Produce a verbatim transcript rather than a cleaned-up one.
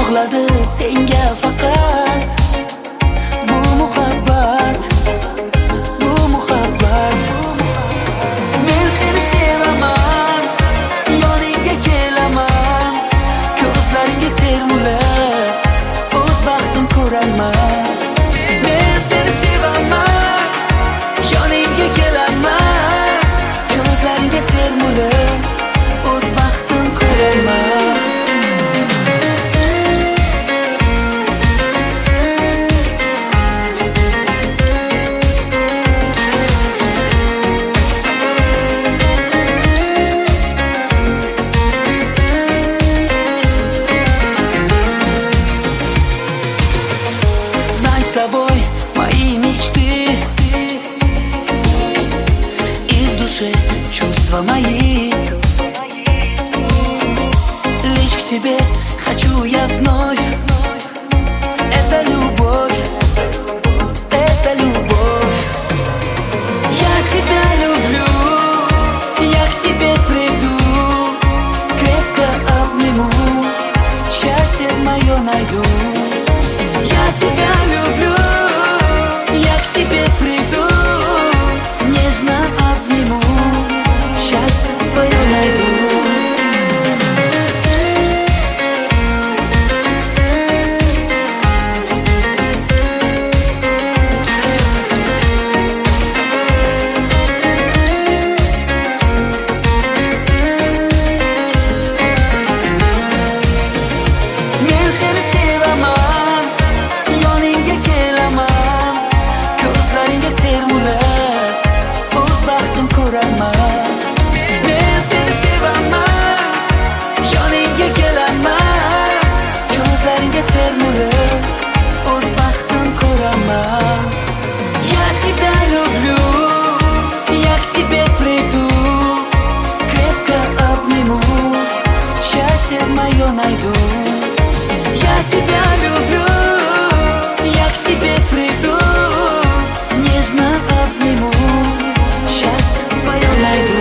yo'qladi senga faqat bu muhabbat, bu muhabbat. Men seni sevaman, yoningga kelaman, ko'zlaringga termulib o'z baxtim ko'raman. Men seni sevaman, yoningga kelaman, ko'zlaringga termulib o'z baxtim ko'raman. Знай, с тобой мои мечты, и в душе чувства мои. Лишь к тебе хочу я вновь. Это любовь, это любовь. Я тебя люблю, я к тебе приду, крепко обниму, счастье мое найду. Я тебя люблю, я к тебе приду, нежно обниму, счастье свое найду. Men seni sevaman, yoningga kelaman, ko'zlaringga termulib o'z baxtim ko'raman. Men seni sevaman, yoningga kelaman, ko'zlaringga termulib o'z baxtim ko'raman. Я тебя люблю, я к тебе приду, крепко обниму, счастье мое найду. Я тебя люблю, я к тебе приду, нежно обниму, счастье свое найду.